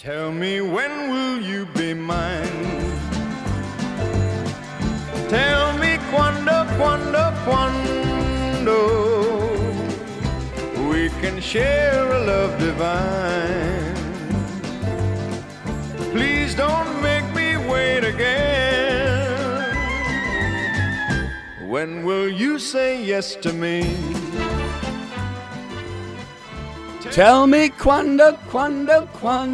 Tell me, when will you be mine? Tell me quando, quando, quando we can share a love divine. Please don't make me wait again. When will you say yes to me? Tell me quando, quando,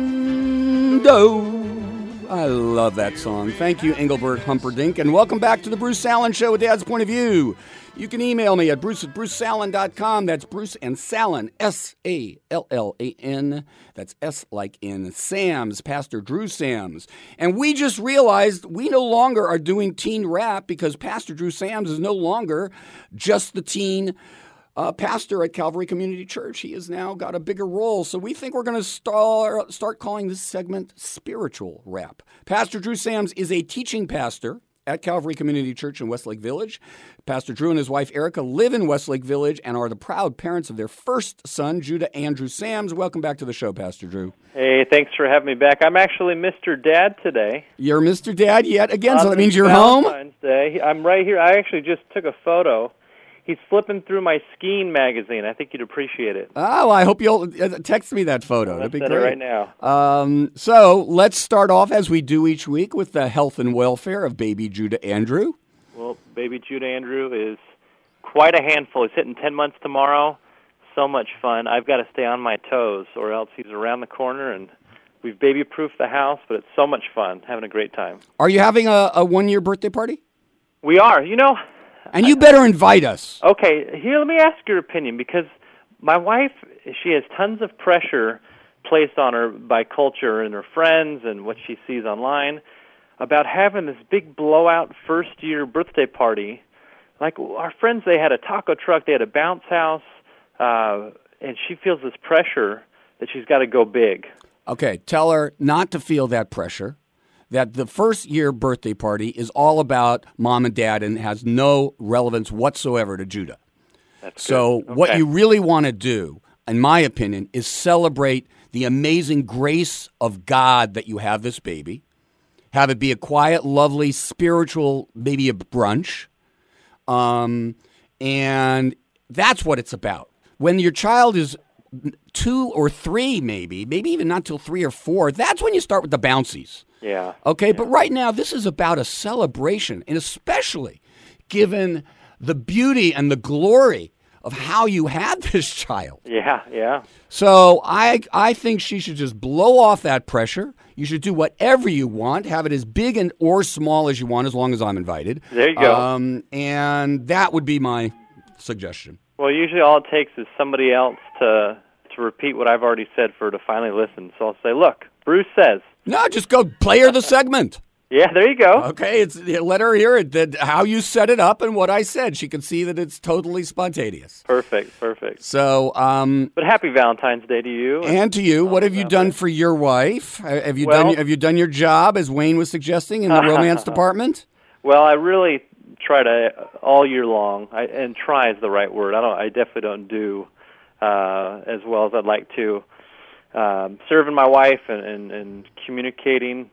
quando. I love that song. Thank you, Engelbert Humperdinck, and welcome back to the Bruce Salen Show with Dad's Point of View. You can email me at bruce@brucesalen.com. That's Bruce and Salen, S-A-L-L-A-N. That's S like in Sam's, Pastor Drew Sams. And we just realized we no longer are doing teen rap because Pastor Drew Sams is no longer just the teen pastor at Calvary Community Church. He has now got a bigger role. So we think we're going to start calling this segment Spiritual Rap. Pastor Drew Sams is a teaching pastor at Calvary Community Church in Westlake Village. Pastor Drew and his wife Erica live in Westlake Village and are the proud parents of their first son, Judah Andrew Sams. Welcome back to the show, Pastor Drew. Hey, thanks for having me back. I'm actually Mr. Dad today. You're Mr. Dad yet again, so that means you're Valentine's Day. I'm right here. I actually just took a photo. He's flipping through my skiing magazine. I think you'd appreciate it. Oh, I hope you'll text me that photo. That'd be great. It right now. So let's start off, as we do each week, with the health and welfare of baby Judah Andrew. Well, baby Judah Andrew is quite a handful. He's hitting 10 months tomorrow. So much fun. I've got to stay on my toes, or else he's around the corner, and we've baby-proofed the house, but it's so much fun, having a great time. Are you having a one-year birthday party? We are. You know... And you better invite us. Okay, here, let me ask your opinion, because my wife, she has tons of pressure placed on her by culture and her friends and what she sees online about having this big blowout first-year birthday party. Like our friends, they had a taco truck, they had a bounce house, and she feels this pressure that she's got to go big. Okay, tell her not to feel that pressure. That the first-year birthday party is all about mom and dad and has no relevance whatsoever to Judah. That's so good. Okay. What you really want to do, in my opinion, is celebrate the amazing grace of God that you have this baby. Have it be a quiet, lovely, spiritual, maybe a brunch. And that's what it's about. When your child is 2 or 3, maybe even not till 3 or 4, that's when you start with the bouncies. Yeah. Okay, yeah. But right now, this is about a celebration, and especially given the beauty and the glory of how you had this child. Yeah, yeah. So I think she should just blow off that pressure. You should do whatever you want, have it as big and or small as you want, as long as I'm invited. There you go. And that would be my suggestion. Well, usually all it takes is somebody else to repeat what I've already said for her to finally listen. So I'll say, look, Bruce says. No, just go play her the segment. Yeah, there you go. Okay, let her hear it, how you set it up and what I said. She can see that it's totally spontaneous. Perfect. So, but happy Valentine's Day to you. And to you. What have you done for your wife? Have you done your job, as Wayne was suggesting, in the romance department? Well, I really try to all year long, and try is the right word. I definitely don't do as well as I'd like to. Serving my wife and communicating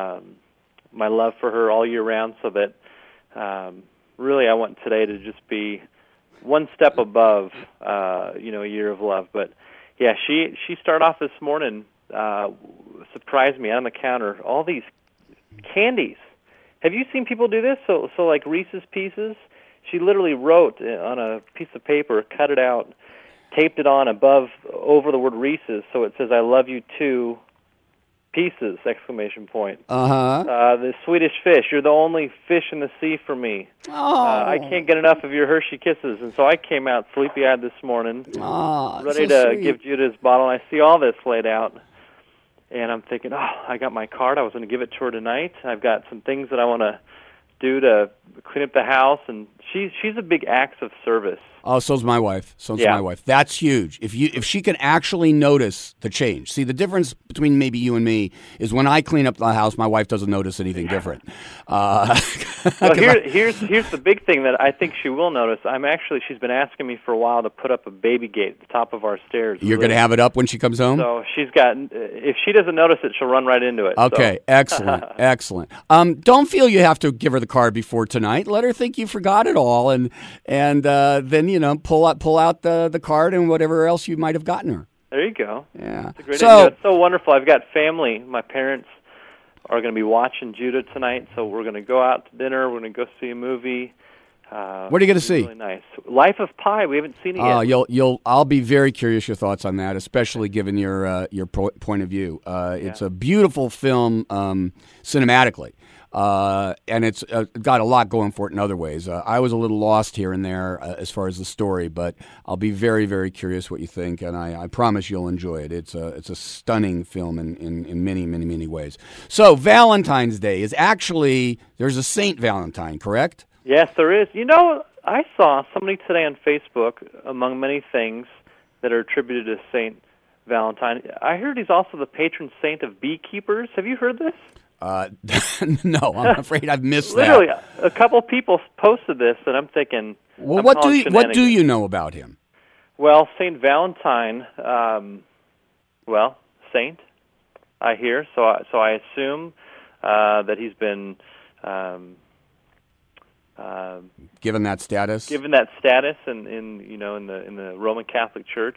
my love for her all year round, so that really I want today to just be one step above a year of love. But yeah, she started off this morning, surprised me on the counter, all these candies. Have you seen people do this? So like Reese's Pieces, she literally wrote on a piece of paper, cut it out, taped it on over the word Reese's, so it says, I love you too, Pieces, exclamation point. The Swedish Fish, you're the only fish in the sea for me. I can't get enough of your Hershey Kisses. And so I came out sleepy-eyed this morning, ready to give Judah his bottle, and I see all this laid out. And I'm thinking, I got my card. I was going to give it to her tonight. I've got some things that I want to do to clean up the house, and she's a big acts of service. Oh, so's my wife. My wife. That's huge. If she can actually notice the change. See, the difference between maybe you and me is when I clean up the house, my wife doesn't notice anything different. Well, here's the big thing that I think she will notice. She's been asking me for a while to put up a baby gate at the top of our stairs. You're going to have it up when she comes home? So if she doesn't notice it, she'll run right into it. Okay, so. Excellent, excellent. Don't feel you have to give her the card before tonight. Let her think you forgot it all, and then pull out the card and whatever else you might have gotten her. There you go. Yeah. It's a great idea. It's so wonderful. I've got family. My parents are going to be watching Judah tonight, so we're going to go out to dinner. We're going to go see a movie. What are you going to see? Really nice. Life of Pi. We haven't seen it yet. I'll be very curious your thoughts on that, especially given your point of view. It's a beautiful film cinematically. And it's got a lot going for it in other ways. I was a little lost here and there as far as the story, but I'll be very, very curious what you think, and I promise you'll enjoy it. It's a stunning film in many, many, many ways. So Valentine's Day is actually, there's a Saint Valentine, correct? Yes, there is. I saw somebody today on Facebook, among many things that are attributed to Saint Valentine. I heard he's also the patron saint of beekeepers. Have you heard this? No, I'm afraid I've missed Literally, that. a couple people posted this, and I'm thinking, well, what do you know about him? Well, Saint Valentine, saint, I hear. So I assume that he's been given that status. Given that status, in the Roman Catholic Church.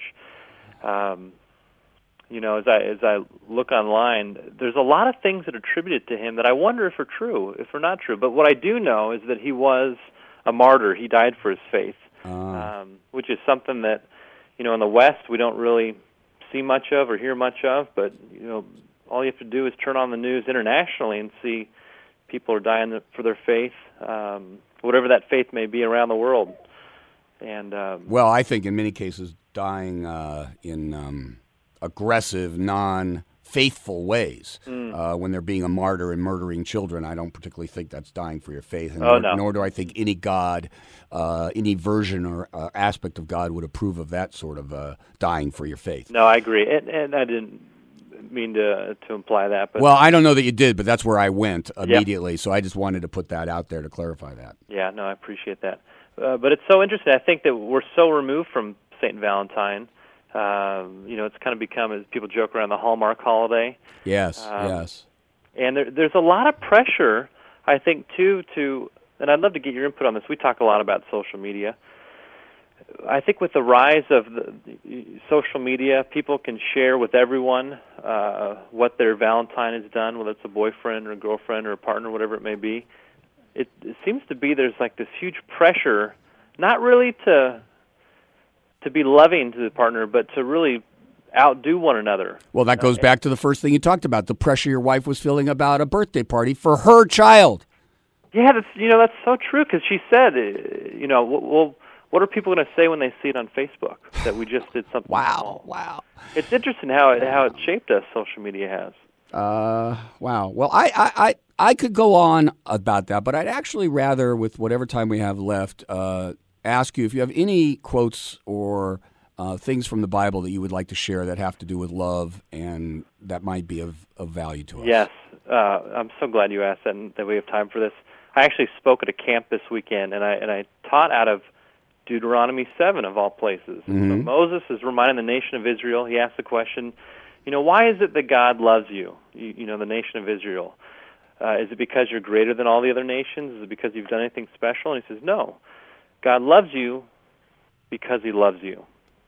As I look online, there's a lot of things that are attributed to him that I wonder if are true, if they're not true. But what I do know is that he was a martyr. He died for his faith, which is something that, in the West we don't really see much of or hear much of. But, all you have to do is turn on the news internationally and see people are dying for their faith, whatever that faith may be around the world. And I think in many cases dying in aggressive, non-faithful ways. When they're being a martyr and murdering children, I don't particularly think that's dying for your faith. And nor do I think any God, any version or aspect of God would approve of that sort of dying for your faith. No, I agree. And I didn't mean to imply that. But I don't know that you did, but that's where I went immediately. Yep. So I just wanted to put that out there to clarify that. Yeah, no, I appreciate that. But it's so interesting. I think that we're so removed from St. Valentine. It's kind of become, as people joke around, the Hallmark holiday. Yes, yes. And there's a lot of pressure, I think, too, and I'd love to get your input on this. We talk a lot about social media. I think with the rise of the social media, people can share with everyone what their Valentine has done, whether it's a boyfriend or a girlfriend or a partner, whatever it may be. It seems to be there's like this huge pressure, not really to be loving to the partner, but to really outdo one another. Well, that goes back to the first thing you talked about, the pressure your wife was feeling about a birthday party for her child. Yeah, that's so true, because she said, well, what are people going to say when they see it on Facebook that we just did something small? Wow. It's interesting how it shaped us, social media has. Wow. Well, I could go on about that, but I'd actually rather, with whatever time we have left, ask you if you have any quotes or things from the Bible that you would like to share that have to do with love and that might be of value to us. Yes. I'm so glad you asked that and that we have time for this. I actually spoke at a camp this weekend, and I taught out of Deuteronomy 7, of all places. Mm-hmm. So Moses is reminding the nation of Israel. He asked the question, why is it that God loves you, the nation of Israel? Is it because you're greater than all the other nations? Is it because you've done anything special? And he says, no. God loves you because he loves you.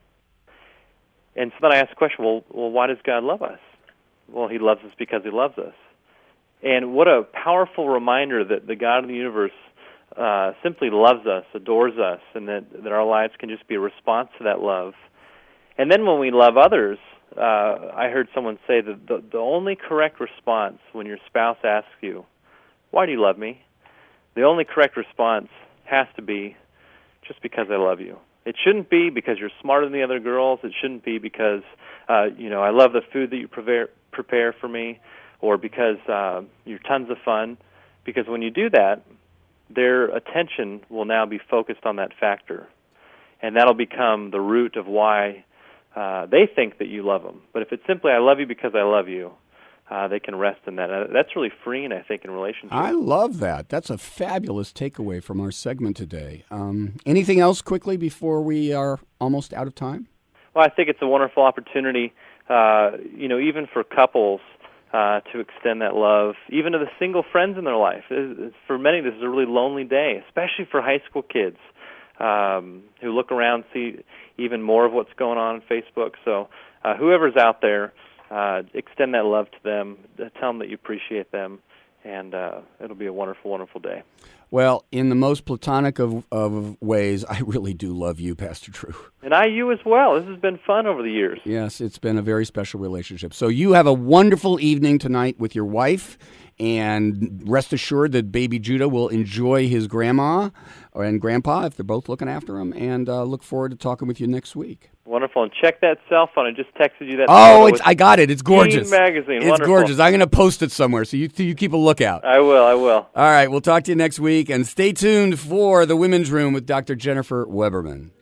And so then I asked the question, well, why does God love us? Well, he loves us because he loves us. And what a powerful reminder that the God of the universe simply loves us, adores us, and that our lives can just be a response to that love. And then when we love others, I heard someone say that the only correct response when your spouse asks you, why do you love me? The only correct response has to be, just because I love you. It shouldn't be because you're smarter than the other girls. It shouldn't be because, I love the food that you prepare for me, or because you're tons of fun. Because when you do that, their attention will now be focused on that factor. And that'll become the root of why they think that you love them. But if it's simply, I love you because I love you, they can rest in that. That's really freeing, I think, in relationships. I love that. That's a fabulous takeaway from our segment today. Anything else quickly before we are almost out of time? Well, I think it's a wonderful opportunity, even for couples to extend that love, even to the single friends in their life. For many, this is a really lonely day, especially for high school kids who look around, see even more of what's going on Facebook. So whoever's out there, extend that love to them, tell them that you appreciate them, and it'll be a wonderful, wonderful day. Well, in the most platonic of ways, I really do love you, Pastor Drew. And you as well. This has been fun over the years. Yes, it's been a very special relationship. So you have a wonderful evening tonight with your wife, and rest assured that baby Judah will enjoy his grandma and grandpa if they're both looking after him, and look forward to talking with you next week. Wonderful. And check that cell phone. I just texted you that. Oh, I got it. It's gorgeous. Teen Magazine. It's wonderful. gorgeous. I'm going to post it somewhere, so you keep a lookout. I will. All right, we'll talk to you next week, and stay tuned for The Women's Room with Dr. Jennifer Weberman.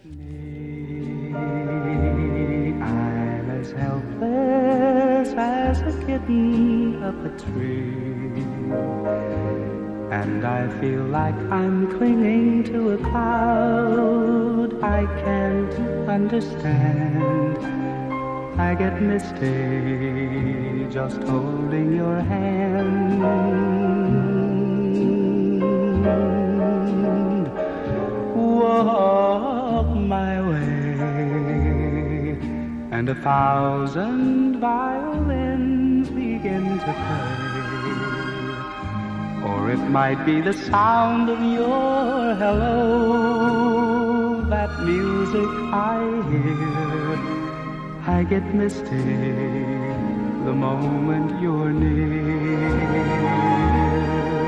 I'm as helpless as a kitten up a tree, and I feel like I'm clinging to a cloud I can't understand. I get misty just holding your hand. Walk my way, and 1,000 violins begin to play. Or it might be the sound of your hello, that music I hear. I get misty the moment you're near.